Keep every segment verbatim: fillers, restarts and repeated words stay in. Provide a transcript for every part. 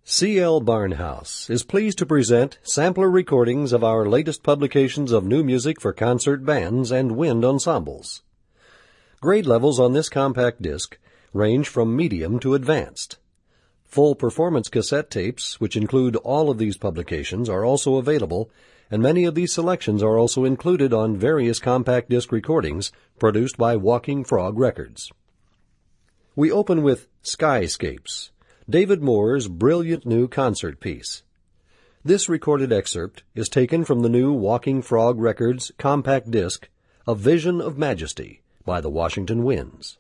C L Barnhouse is pleased to present sampler recordings of our latest publications of new music for concert bands and wind ensembles. Grade levels on this compact disc range from medium to advanced. Full performance cassette tapes, which include all of these publications, are also available, and many of these selections are also included on various compact disc recordings produced by Walking Frog Records. We open with Skyscapes, David Moore's brilliant new concert piece. This recorded excerpt is taken from the new Walking Frog Records compact disc, A Vision of Majesty, by the Washington Winds.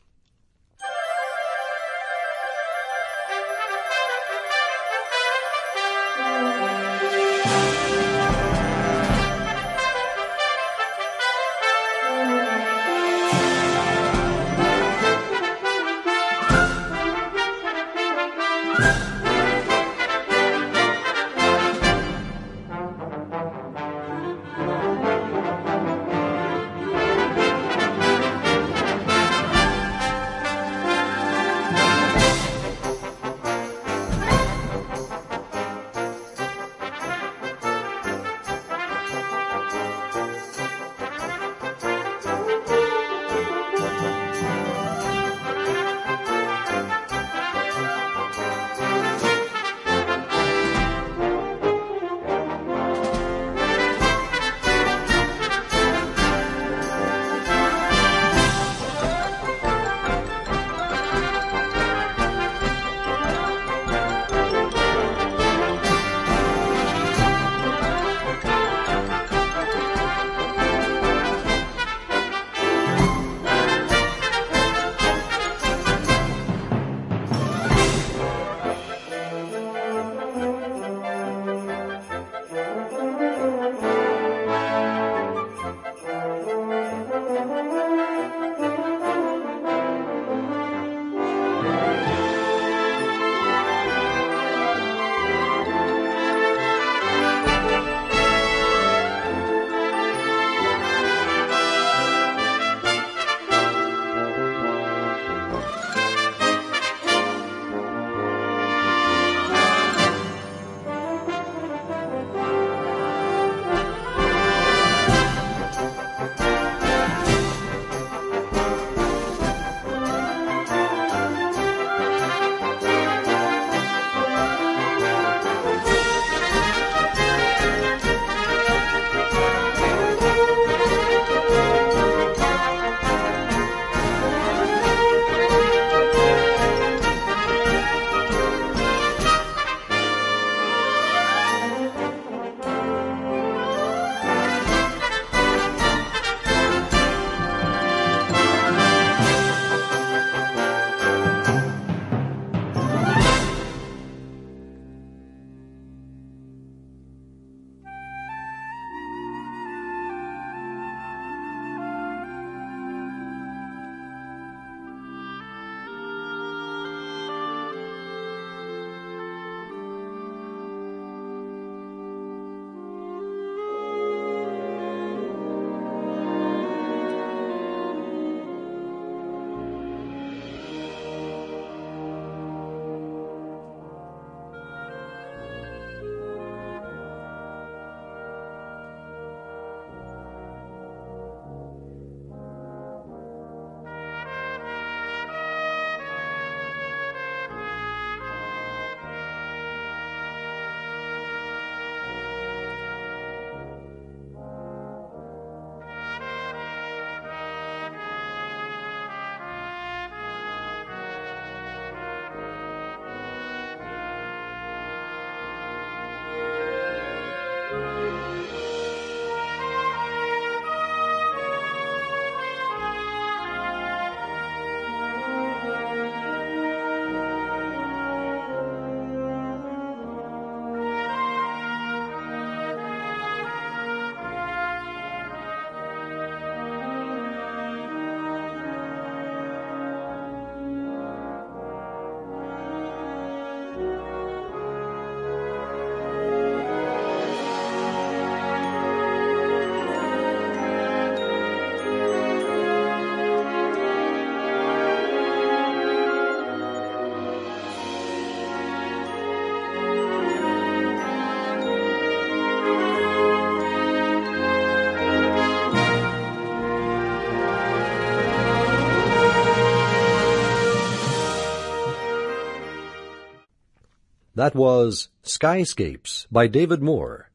That was Skyscapes by David Moore.